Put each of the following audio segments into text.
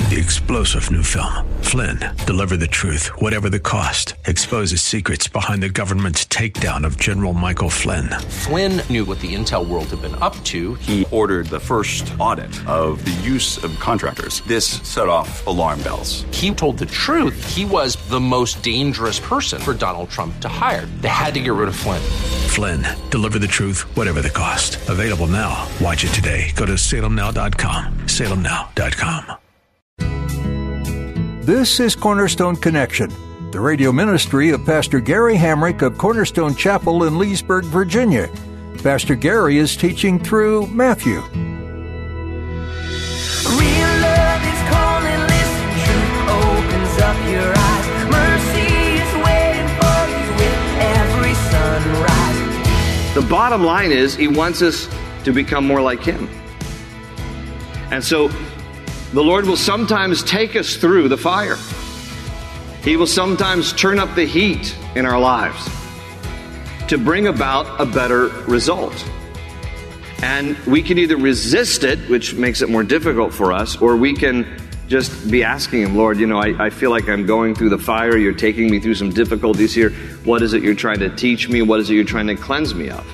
the explosive new film, Flynn, Deliver the Truth, Whatever the Cost, exposes secrets behind the government's takedown of General Michael Flynn. Flynn knew what the intel world had been up to. He ordered the first audit of the use of contractors. This set off alarm bells. He told the truth. He was the most dangerous person for Donald Trump to hire. They had to get rid of Flynn. Flynn, Deliver the Truth, Whatever the Cost. Available now. Watch it today. Go to salemnow.com. salemnow.com. This is Cornerstone Connection, the radio ministry of Pastor Gary Hamrick of Cornerstone Chapel in Leesburg, Virginia. Pastor Gary is teaching through Matthew. Real love is calling, listen, truth opens up your eyes. Mercy is waiting for you with every sunrise. The bottom line is, he wants us to become more like him. And so, the Lord will sometimes take us through the fire. He will sometimes turn up the heat in our lives to bring about a better result. And we can either resist it, which makes it more difficult for us, or we can just be asking Him, Lord, I feel like I'm going through the fire. You're taking me through some difficulties here. What is it you're trying to teach me? What is it you're trying to cleanse me of?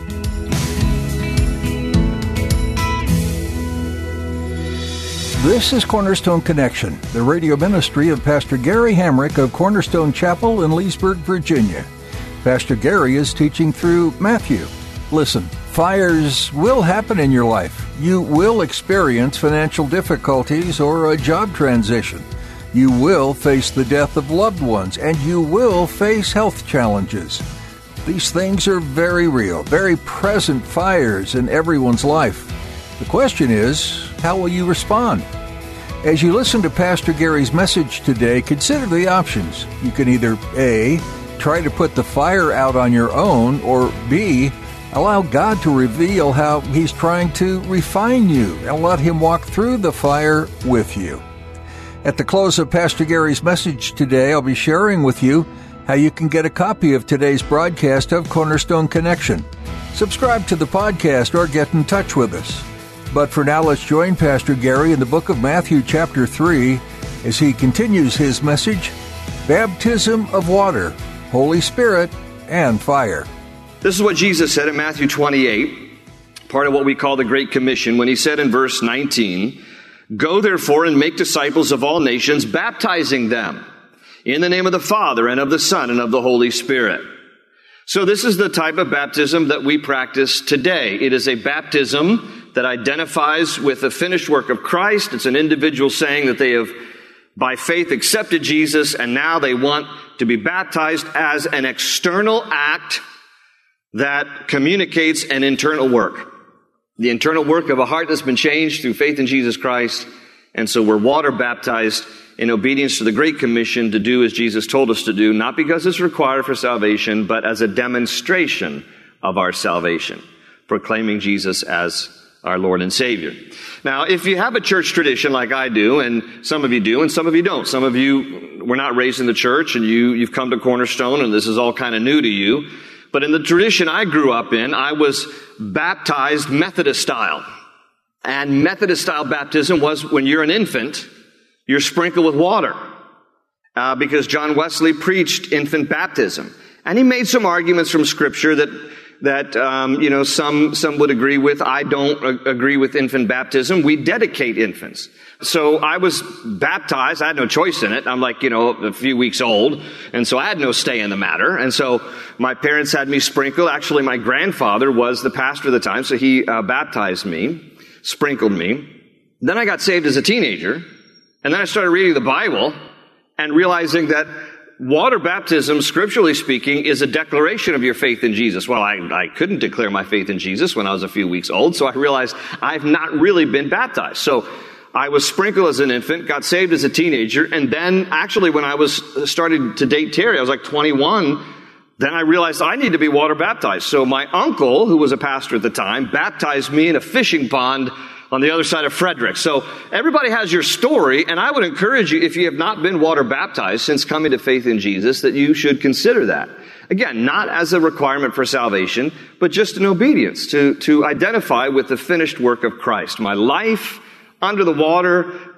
This is Cornerstone Connection, the radio ministry of Pastor Gary Hamrick of Cornerstone Chapel in Leesburg, Virginia. Pastor Gary is teaching through Matthew. Listen, fires will happen in your life. You will experience financial difficulties or a job transition. You will face the death of loved ones, and you will face health challenges. These things are very real, very present fires in everyone's life. The question is, how will you respond? As you listen to Pastor Gary's message today, consider the options. You can either A, try to put the fire out on your own, or B, allow God to reveal how He's trying to refine you and let Him walk through the fire with you. At the close of Pastor Gary's message today, I'll be sharing with you how you can get a copy of today's broadcast of Cornerstone Connection. Subscribe to the podcast or get in touch with us. But for now, let's join Pastor Gary in the book of Matthew chapter 3 as he continues his message, Baptism of Water, Holy Spirit, and Fire. This is what Jesus said in Matthew 28, part of what we call the Great Commission, when He said in verse 19, Go therefore and make disciples of all nations, baptizing them in the name of the Father and of the Son and of the Holy Spirit. So this is the type of baptism that we practice today. It is a baptism that identifies with the finished work of Christ. It's an individual saying that they have, by faith, accepted Jesus, and now they want to be baptized as an external act that communicates an internal work. The internal work of a heart that's been changed through faith in Jesus Christ. And so we're water baptized in obedience to the Great Commission to do as Jesus told us to do, not because it's required for salvation, but as a demonstration of our salvation, proclaiming Jesus as our Lord and Savior. Now, if you have a church tradition like I do, and some of you do, and some of you don't. Some of you were not raised in the church, and you've come to Cornerstone, and this is all kind of new to you. But in the tradition I grew up in, I was baptized Methodist style. And Methodist style baptism was when you're an infant, you're sprinkled with water. Because John Wesley preached infant baptism. And he made some arguments from Scripture that some would agree with. I don't agree with infant baptism. We dedicate infants. So I was baptized. I had no choice in it. I'm a few weeks old. And so I had no say in the matter. And so my parents had me sprinkled. Actually, my grandfather was the pastor at the time. So he baptized me, sprinkled me. Then I got saved as a teenager. And then I started reading the Bible and realizing that water baptism, scripturally speaking, is a declaration of your faith in Jesus. Well, I couldn't declare my faith in Jesus when I was a few weeks old, so I realized I've not really been baptized. So I was sprinkled as an infant, got saved as a teenager, and then actually when I was started to date Terry, I was 21, then I realized I need to be water baptized. So my uncle, who was a pastor at the time, baptized me in a fishing pond on the other side of Frederick. So everybody has your story, and I would encourage you, if you have not been water baptized since coming to faith in Jesus, that you should consider that. Again, not as a requirement for salvation, but just in obedience to identify with the finished work of Christ. My life under the water,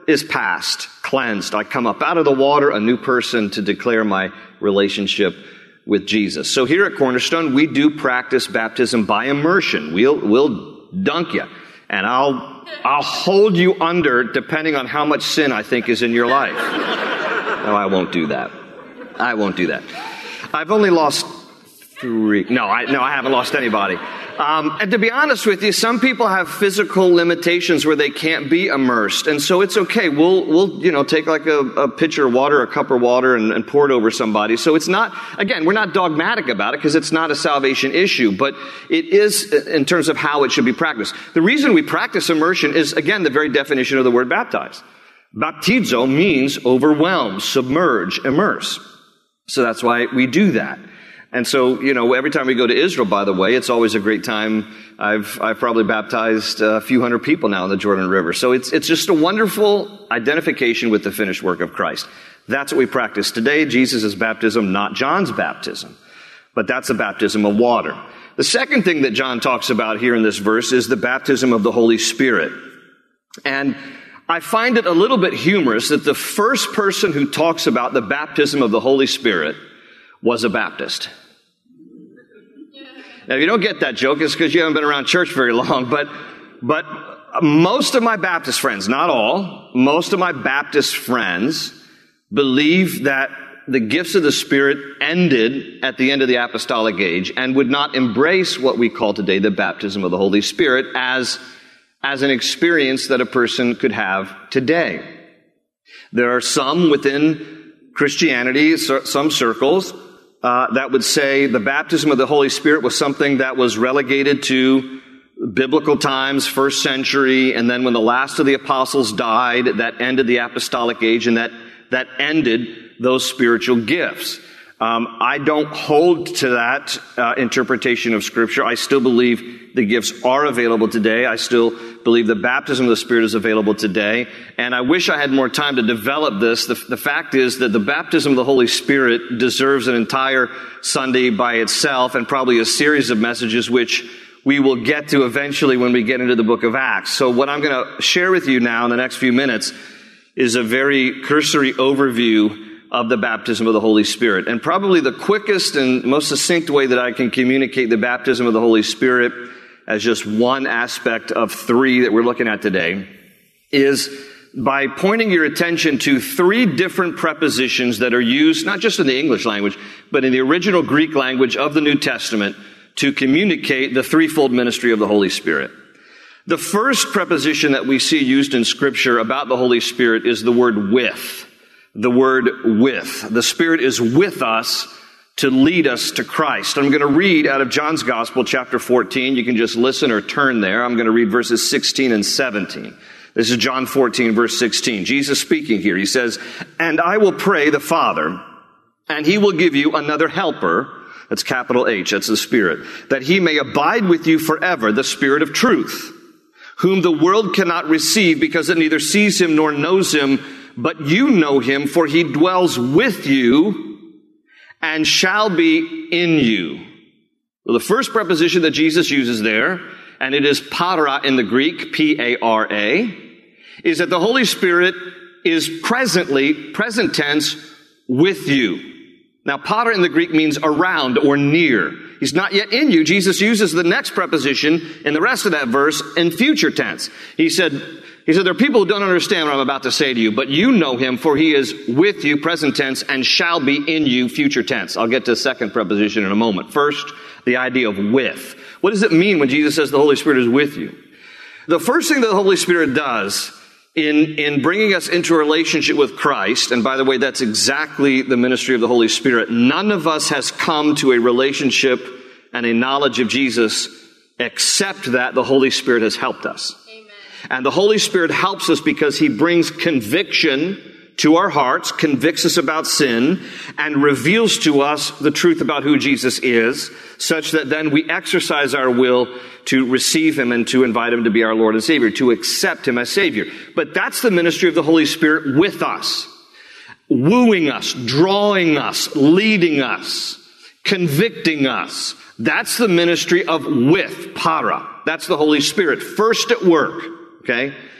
is past, cleansed. I come up out of the water, a new person to declare my relationship with Jesus. So here at Cornerstone, we do practice baptism by immersion. We'll dunk you, and I'll hold you under depending on how much sin I think is in your life. No, I won't do that. I won't do that. I've only lost 3. No, I haven't lost anybody. And to be honest with you, some people have physical limitations where they can't be immersed. And so it's okay. We'll take like a pitcher of water, a cup of water and pour it over somebody. So it's not, again, we're not dogmatic about it because it's not a salvation issue, but it is in terms of how it should be practiced. The reason we practice immersion is, again, the very definition of the word baptize. Baptizo means overwhelm, submerge, immerse. So that's why we do that. And so, every time we go to Israel, by the way, it's always a great time. I've probably baptized a few hundred people now in the Jordan River. So it's just a wonderful identification with the finished work of Christ. That's what we practice today. Jesus' baptism, not John's baptism. But that's the baptism of water. The second thing that John talks about here in this verse is the baptism of the Holy Spirit. And I find it a little bit humorous that the first person who talks about the baptism of the Holy Spirit was a Baptist. Now, if you don't get that joke, it's because you haven't been around church very long, but most of my Baptist friends, not all, most of my Baptist friends believe that the gifts of the Spirit ended at the end of the apostolic age and would not embrace what we call today the baptism of the Holy Spirit as an experience that a person could have today. There are some within Christianity, some circles, that would say the baptism of the Holy Spirit was something that was relegated to biblical times, first century, and then when the last of the apostles died, that ended the apostolic age, and that ended those spiritual gifts. I don't hold to that interpretation of Scripture. I still believe the gifts are available today. I still believe the baptism of the Spirit is available today. And I wish I had more time to develop this. The fact is that the baptism of the Holy Spirit deserves an entire Sunday by itself and probably a series of messages which we will get to eventually when we get into the book of Acts. So what I'm going to share with you now in the next few minutes is a very cursory overview of the baptism of the Holy Spirit. And probably the quickest and most succinct way that I can communicate the baptism of the Holy Spirit as just one aspect of 3 that we're looking at today is by pointing your attention to 3 different prepositions that are used, not just in the English language, but in the original Greek language of the New Testament to communicate the threefold ministry of the Holy Spirit. The first preposition that we see used in Scripture about the Holy Spirit is the word with. The word with. The Spirit is with us to lead us to Christ. I'm going to read out of John's Gospel, chapter 14. You can just listen or turn there. I'm going to read verses 16 and 17. This is John 14, verse 16. Jesus speaking here. He says, "And I will pray the Father, and He will give you another helper," that's capital H, that's the Spirit, "that He may abide with you forever, the Spirit of truth, whom the world cannot receive because it neither sees Him nor knows Him, but you know Him, for He dwells with you and shall be in you." Well, the first preposition that Jesus uses there, and it is para in the Greek, P-A-R-A, is that the Holy Spirit is present tense, with you. Now, para in the Greek means around or near. He's not yet in you. Jesus uses the next preposition in the rest of that verse in future tense. He said, there are people who don't understand what I'm about to say to you, but you know Him, for He is with you, present tense, and shall be in you, future tense. I'll get to the second preposition in a moment. First, the idea of with. What does it mean when Jesus says the Holy Spirit is with you? The first thing that the Holy Spirit does in bringing us into a relationship with Christ, and by the way, that's exactly the ministry of the Holy Spirit. None of us has come to a relationship and a knowledge of Jesus except that the Holy Spirit has helped us. And the Holy Spirit helps us because He brings conviction to our hearts, convicts us about sin, and reveals to us the truth about who Jesus is, such that then we exercise our will to receive Him and to invite Him to be our Lord and Savior, to accept Him as Savior. But that's the ministry of the Holy Spirit with us, wooing us, drawing us, leading us, convicting us. That's the ministry of with, para. That's the Holy Spirit, first at work. Okay?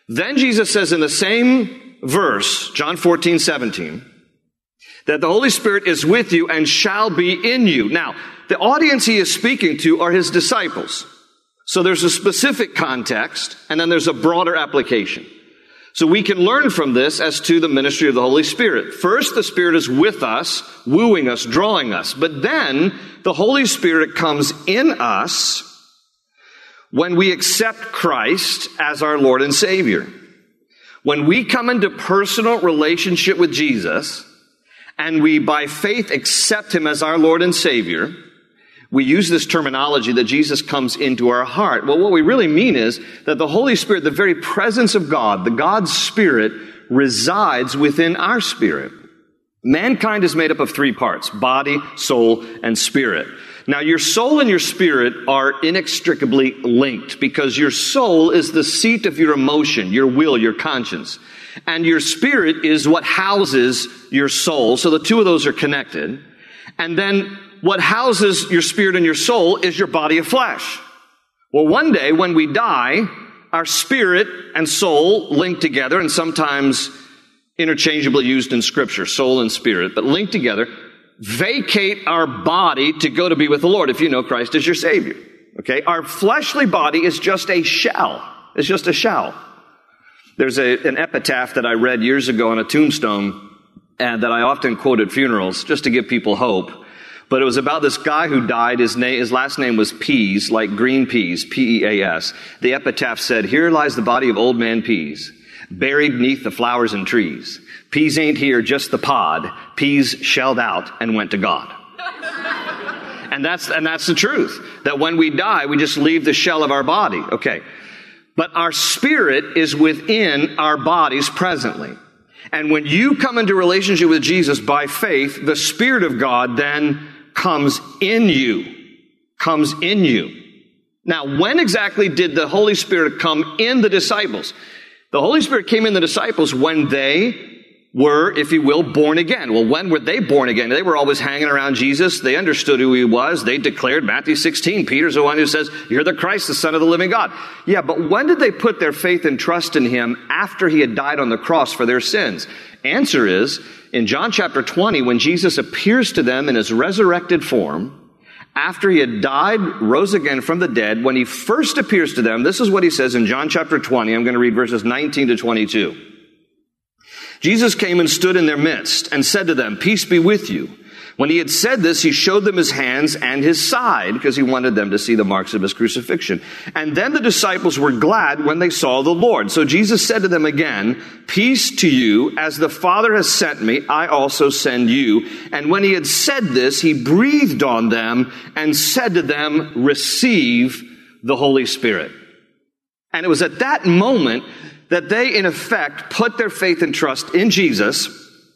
Then Jesus says in the same verse, John 14:17, that the Holy Spirit is with you and shall be in you. Now, the audience he is speaking to are his disciples. So there's a specific context, and then there's a broader application. So we can learn from this as to the ministry of the Holy Spirit. First, the Spirit is with us, wooing us, drawing us. But then, the Holy Spirit comes in us when we accept Christ as our Lord and Savior. When we come into personal relationship with Jesus, and we, by faith, accept Him as our Lord and Savior, we use this terminology that Jesus comes into our heart. Well, what we really mean is that the Holy Spirit, the very presence of God, the God's Spirit, resides within our spirit. Mankind is made up of three parts: body, soul, and spirit. Now, your soul and your spirit are inextricably linked because your soul is the seat of your emotion, your will, your conscience. And your spirit is what houses your soul. So the two of those are connected. And then what houses your spirit and your soul is your body of flesh. Well, one day when we die, our spirit and soul link together, and sometimes interchangeably used in Scripture, soul and spirit, but linked together, vacate our body to go to be with the Lord if you know Christ as your Savior. Okay? Our fleshly body is just a shell. It's just a shell. There's an epitaph that I read years ago on a tombstone and that I often quote at funerals just to give people hope. But it was about this guy who died. His last name was Pease, like green peas, P-E-A-S. The epitaph said, "Here lies the body of old man Pease, buried neath the flowers and trees. Pease ain't here, just the pod. Pease shelled out and went to God." And that's the truth. That when we die, we just leave the shell of our body. Okay. But our spirit is within our bodies presently. And when you come into relationship with Jesus by faith, the Spirit of God then comes in you. Comes in you. Now, when exactly did the Holy Spirit come in the disciples? The Holy Spirit came in the disciples when they were, if you will, born again. Well, when were they born again? They were always hanging around Jesus. They understood who He was. They declared, Matthew 16, Peter's the one who says, "You're the Christ, the Son of the living God." Yeah, but when did they put their faith and trust in Him after He had died on the cross for their sins? Answer is, in John chapter 20, when Jesus appears to them in His resurrected form, after He had died, rose again from the dead, when He first appears to them, this is what He says in John chapter 20. I'm going to read verses 19 to 22. Jesus came and stood in their midst and said to them, "Peace be with you." When He had said this, He showed them His hands and His side, because He wanted them to see the marks of His crucifixion. And then the disciples were glad when they saw the Lord. So Jesus said to them again, "Peace to you. As the Father has sent me, I also send you." And when He had said this, He breathed on them and said to them, "Receive the Holy Spirit." And it was at that moment that they, in effect, put their faith and trust in Jesus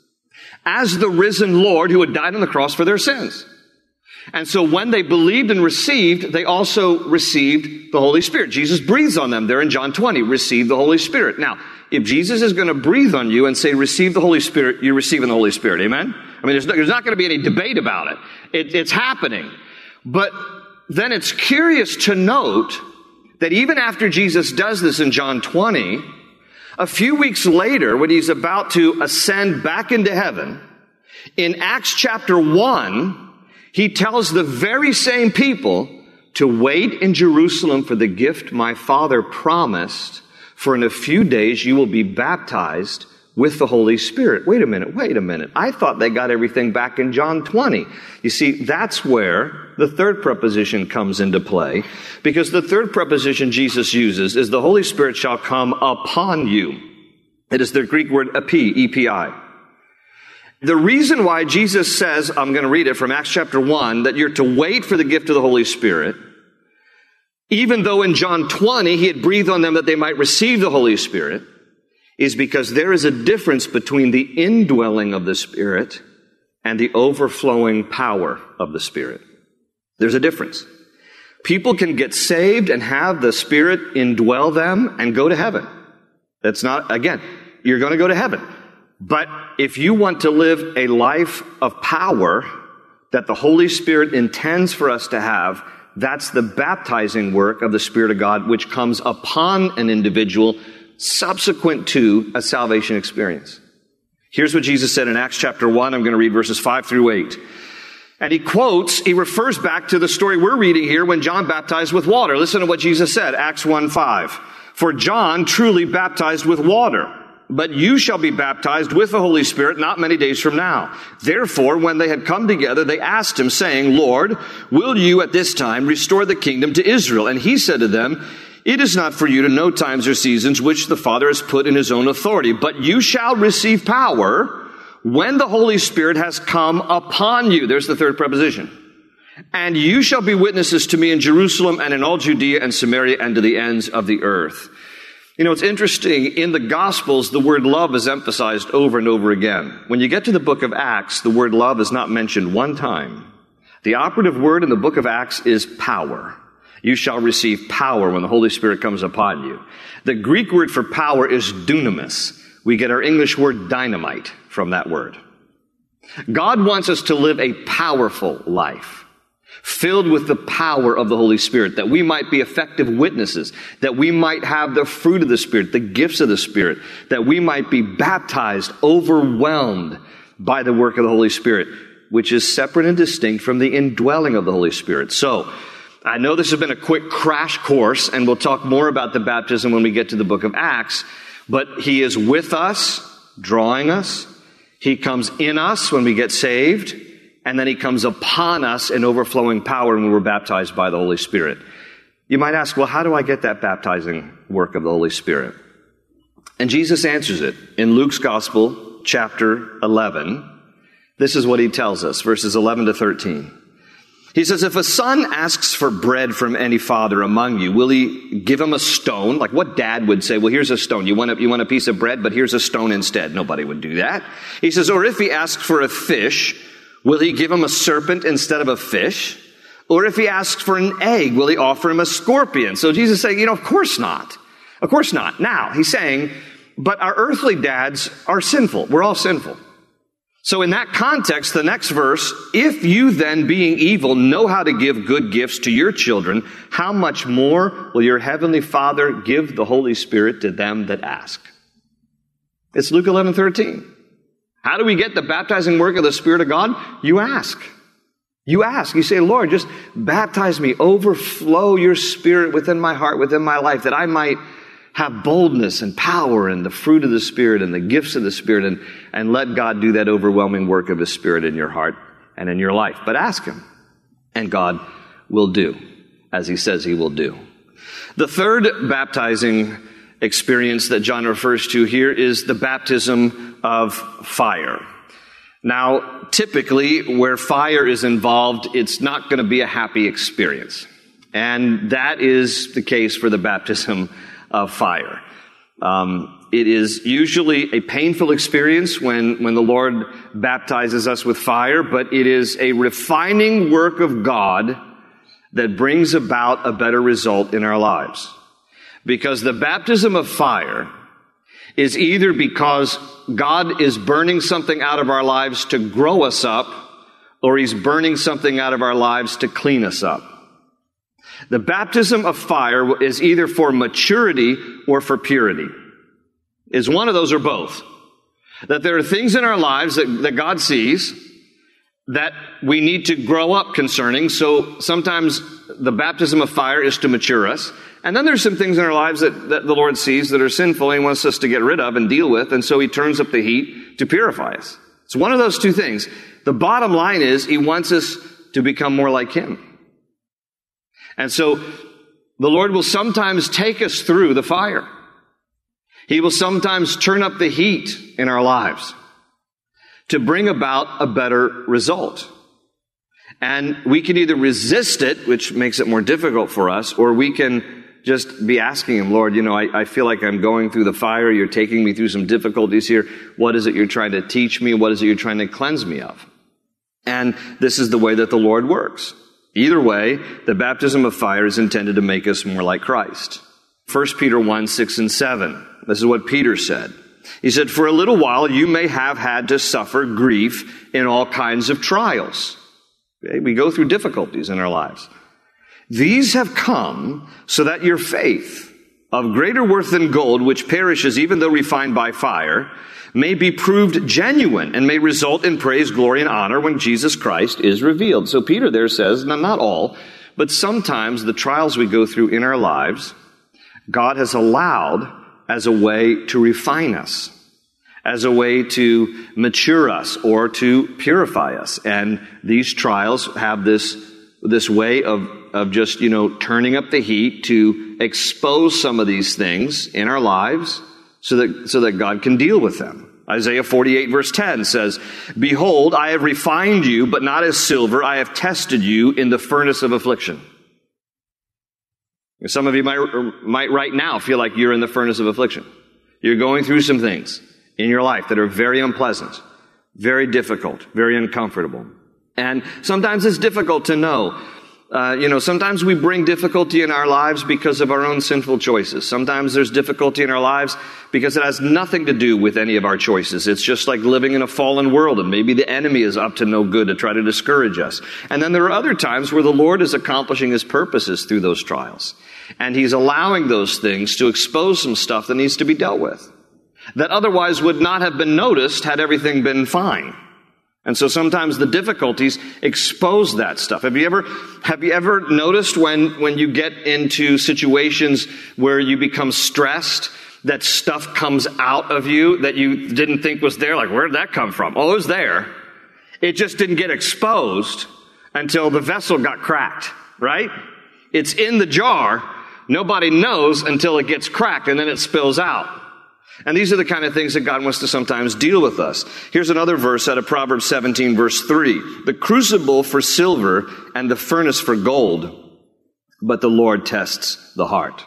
as the risen Lord who had died on the cross for their sins. And so when they believed and received, they also received the Holy Spirit. Jesus breathes on them there in John 20, receive the Holy Spirit. Now, if Jesus is going to breathe on you and say, receive the Holy Spirit, you're receiving the Holy Spirit. Amen? I mean, there's not going to be any debate about it. It's happening. But then it's curious to note that even after Jesus does this in John 20, a few weeks later, when He's about to ascend back into heaven, in Acts chapter 1, He tells the very same people to wait in Jerusalem for the gift my Father promised, for in a few days you will be baptized with the Holy Spirit. Wait a minute. I thought they got everything back in John 20. You see, that's where the third preposition comes into play, because the third preposition Jesus uses is the Holy Spirit shall come upon you. It is the Greek word epi, E-P-I. The reason why Jesus says, I'm going to read it from Acts chapter 1, that you're to wait for the gift of the Holy Spirit, even though in John 20 He had breathed on them that they might receive the Holy Spirit, is because there is a difference between the indwelling of the Spirit and the overflowing power of the Spirit. There's a difference. People can get saved and have the Spirit indwell them and go to heaven. That's not, again, you're going to go to heaven. But if you want to live a life of power that the Holy Spirit intends for us to have, that's the baptizing work of the Spirit of God, which comes upon an individual subsequent to a salvation experience. Here's what Jesus said in Acts chapter 1. I'm going to read verses 5 through 8. And he refers back to the story we're reading here when John baptized with water. Listen to what Jesus said, Acts 1:5. For John truly baptized with water, but you shall be baptized with the Holy Spirit not many days from now. Therefore, when they had come together, they asked him, saying, Lord, will you at this time restore the kingdom to Israel? And he said to them, it is not for you to know times or seasons which the Father has put in his own authority, but you shall receive power when the Holy Spirit has come upon you. There's the third preposition. And you shall be witnesses to me in Jerusalem and in all Judea and Samaria and to the ends of the earth. You know, it's interesting. In the Gospels, the word love is emphasized over and over again. When you get to the book of Acts, the word love is not mentioned one time. The operative word in the book of Acts is power. You shall receive power when the Holy Spirit comes upon you. The Greek word for power is dunamis. We get our English word dynamite from that word. God wants us to live a powerful life, filled with the power of the Holy Spirit, that we might be effective witnesses, that we might have the fruit of the Spirit, the gifts of the Spirit, that we might be baptized, overwhelmed by the work of the Holy Spirit, which is separate and distinct from the indwelling of the Holy Spirit. So, I know this has been a quick crash course, and we'll talk more about the baptism when we get to the book of Acts, but he is with us, drawing us. He comes in us when we get saved, and then he comes upon us in overflowing power when we're baptized by the Holy Spirit. You might ask, well, how do I get that baptizing work of the Holy Spirit? And Jesus answers it in Luke's Gospel, chapter 11. This is what he tells us, verses 11 to 13. He says, if a son asks for bread from any father among you, will he give him a stone? Like what dad would say, well, here's a stone. You want a piece of bread, but here's a stone instead. Nobody would do that. He says, or if he asks for a fish, will he give him a serpent instead of a fish? Or if he asks for an egg, will he offer him a scorpion? So Jesus is saying, of course not. Of course not. Now, he's saying, but our earthly dads are sinful. We're all sinful. So in that context, the next verse, if you then, being evil, know how to give good gifts to your children, how much more will your heavenly Father give the Holy Spirit to them that ask? It's Luke 11:13. How do we get the baptizing work of the Spirit of God? You ask. You ask. You say, Lord, just baptize me. Overflow your Spirit within my heart, within my life, that I might have boldness and power and the fruit of the Spirit and the gifts of the Spirit, and let God do that overwhelming work of His Spirit in your heart and in your life. But ask Him, and God will do as He says He will do. The third baptizing experience that John refers to here is the baptism of fire. Now, typically, where fire is involved, it's not going to be a happy experience. And that is the case for the baptism of fire. It is usually a painful experience when the Lord baptizes us with fire, but it is a refining work of God that brings about a better result in our lives. Because the baptism of fire is either because God is burning something out of our lives to grow us up, or He's burning something out of our lives to clean us up. The baptism of fire is either for maturity or for purity. It's one of those or both. That there are things in our lives that God sees that we need to grow up concerning. So sometimes the baptism of fire is to mature us. And then there's some things in our lives that the Lord sees that are sinful and He wants us to get rid of and deal with. And so He turns up the heat to purify us. It's one of those two things. The bottom line is He wants us to become more like Him. And so the Lord will sometimes take us through the fire. He will sometimes turn up the heat in our lives to bring about a better result. And we can either resist it, which makes it more difficult for us, or we can just be asking Him, Lord, I feel like I'm going through the fire. You're taking me through some difficulties here. What is it you're trying to teach me? What is it you're trying to cleanse me of? And this is the way that the Lord works. Either way, the baptism of fire is intended to make us more like Christ. 1 Peter 1, 6 and 7. This is what Peter said. He said, for a little while you may have had to suffer grief in all kinds of trials. Okay? We go through difficulties in our lives. These have come so that your faith, of greater worth than gold, which perishes even though refined by fire, may be proved genuine and may result in praise, glory, and honor when Jesus Christ is revealed. So Peter there says, now not all, but sometimes the trials we go through in our lives, God has allowed as a way to refine us, as a way to mature us or to purify us. And these trials have this way of just, turning up the heat to expose some of these things in our lives so that God can deal with them. Isaiah 48 verse 10 says, "Behold, I have refined you, but not as silver. I have tested you in the furnace of affliction." Some of you might right now feel like you're in the furnace of affliction. You're going through some things in your life that are very unpleasant, very difficult, very uncomfortable. And sometimes it's difficult to know. Sometimes we bring difficulty in our lives because of our own sinful choices. Sometimes there's difficulty in our lives because it has nothing to do with any of our choices. It's just like living in a fallen world, and maybe the enemy is up to no good to try to discourage us. And then there are other times where the Lord is accomplishing His purposes through those trials. And He's allowing those things to expose some stuff that needs to be dealt with, that otherwise would not have been noticed had everything been fine. And so sometimes the difficulties expose that stuff. Have you ever noticed when you get into situations where you become stressed, that stuff comes out of you that you didn't think was there? Like, where did that come from? Oh, it was there. It just didn't get exposed until the vessel got cracked, right? It's in the jar. Nobody knows until it gets cracked, and then it spills out. And these are the kind of things that God wants to sometimes deal with us. Here's another verse out of Proverbs 17, verse 3. "The crucible for silver and the furnace for gold, but the Lord tests the heart."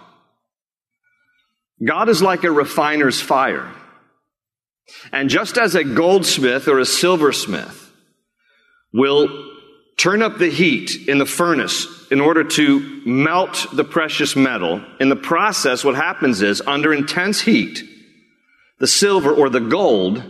God is like a refiner's fire. And just as a goldsmith or a silversmith will turn up the heat in the furnace in order to melt the precious metal, in the process what happens is, under intense heat, the silver or the gold,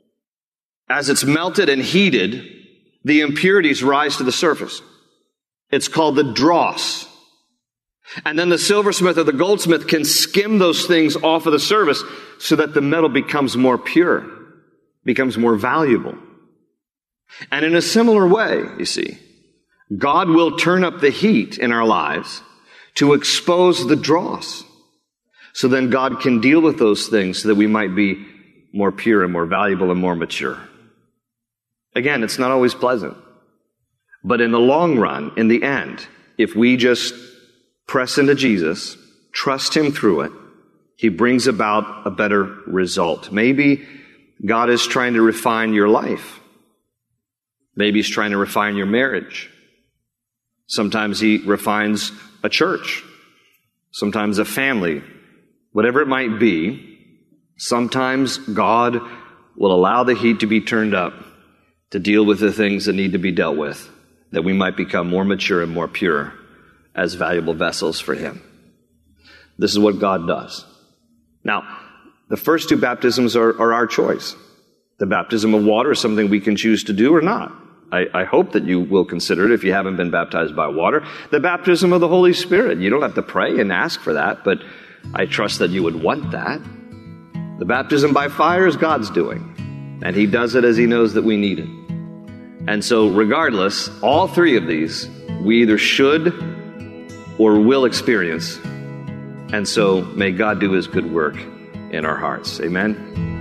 as it's melted and heated, the impurities rise to the surface. It's called the dross. And then the silversmith or the goldsmith can skim those things off of the surface so that the metal becomes more pure, becomes more valuable. And in a similar way, you see, God will turn up the heat in our lives to expose the dross. So then God can deal with those things so that we might be more pure and more valuable and more mature. Again, it's not always pleasant. But in the long run, in the end, if we just press into Jesus, trust Him through it, He brings about a better result. Maybe God is trying to refine your life. Maybe He's trying to refine your marriage. Sometimes He refines a church. Sometimes a family. Whatever it might be, sometimes God will allow the heat to be turned up to deal with the things that need to be dealt with, that we might become more mature and more pure as valuable vessels for Him. This is what God does. Now, the first two baptisms are our choice. The baptism of water is something we can choose to do or not. I hope that you will consider it if you haven't been baptized by water. The baptism of the Holy Spirit, you don't have to pray and ask for that, but I trust that you would want that. The baptism by fire is God's doing, and He does it as He knows that we need it. And so regardless, all three of these, we either should or will experience. And so may God do His good work in our hearts. Amen.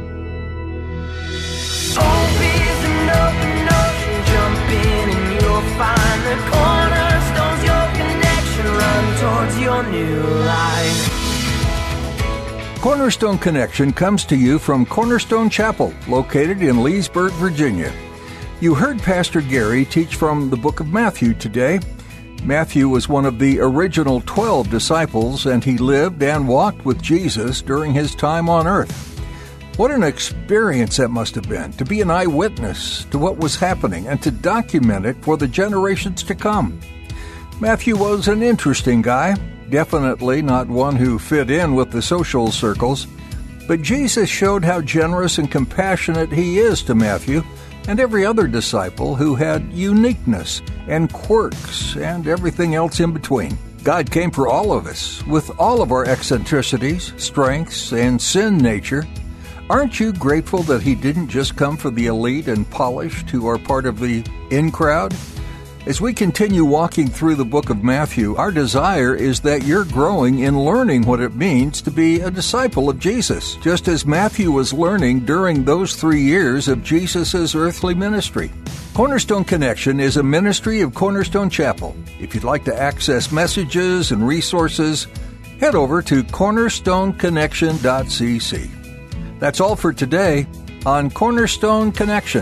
Hope is an open ocean, jump in and you'll find the cornerstones, your connection, run towards your new life. Cornerstone Connection comes to you from Cornerstone Chapel, located in Leesburg, Virginia. You heard Pastor Gary teach from the book of Matthew today. Matthew was one of the original 12 disciples, and he lived and walked with Jesus during his time on earth. What an experience that must have been, to be an eyewitness to what was happening and to document it for the generations to come. Matthew was an interesting guy. Definitely not one who fit in with the social circles, but Jesus showed how generous and compassionate He is to Matthew and every other disciple who had uniqueness and quirks and everything else in between. God came for all of us, with all of our eccentricities, strengths, and sin nature. Aren't you grateful that He didn't just come for the elite and polished who are part of the in crowd? As we continue walking through the book of Matthew, our desire is that you're growing in learning what it means to be a disciple of Jesus, just as Matthew was learning during those 3 years of Jesus' earthly ministry. Cornerstone Connection is a ministry of Cornerstone Chapel. If you'd like to access messages and resources, head over to cornerstoneconnection.cc. That's all for today on Cornerstone Connection.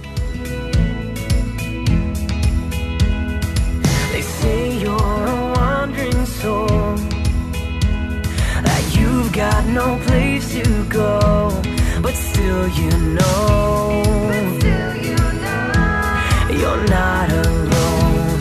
They say you're a wandering soul, that you've got no place to go, but still you know, you're not alone.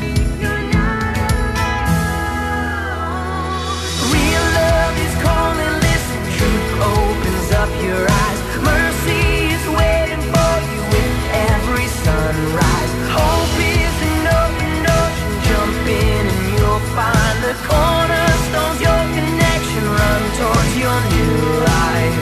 Real love is calling, listen, truth opens up your eyes. Mercy is waiting for you with every sunrise. Hope is an open ocean, jump in and you'll find the cornerstones, your connection, run towards your new life.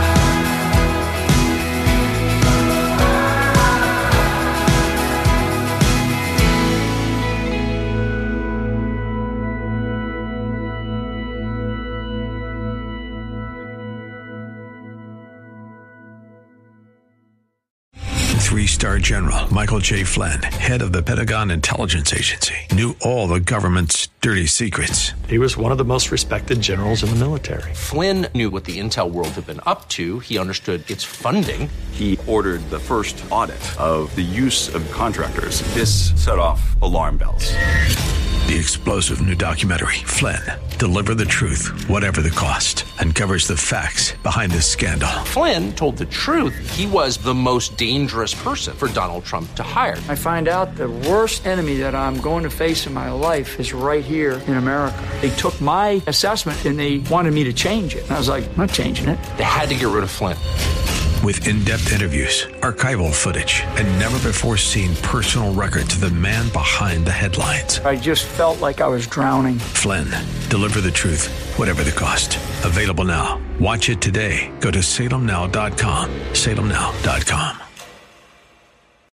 Three-star General Michael J. Flynn, head of the Pentagon Intelligence Agency, knew all the government's dirty secrets. He was one of the most respected generals in the military. Flynn knew what the intel world had been up to. He understood its funding. He ordered the first audit of the use of contractors. This set off alarm bells. The explosive new documentary, Flynn, Deliver the Truth, Whatever the Cost, uncovers the facts behind this scandal. Flynn told the truth. He was the most dangerous person for Donald Trump to hire. I find out the worst enemy that I'm going to face in my life is right here in America. They took my assessment and they wanted me to change it. And I was like, I'm not changing it. They had to get rid of Flynn. With in-depth interviews, archival footage, and never-before-seen personal records of the man behind the headlines. I just felt like I was drowning. Flynn, Deliver the Truth, Whatever the Cost. Available now. Watch it today. Go to salemnow.com. salemnow.com.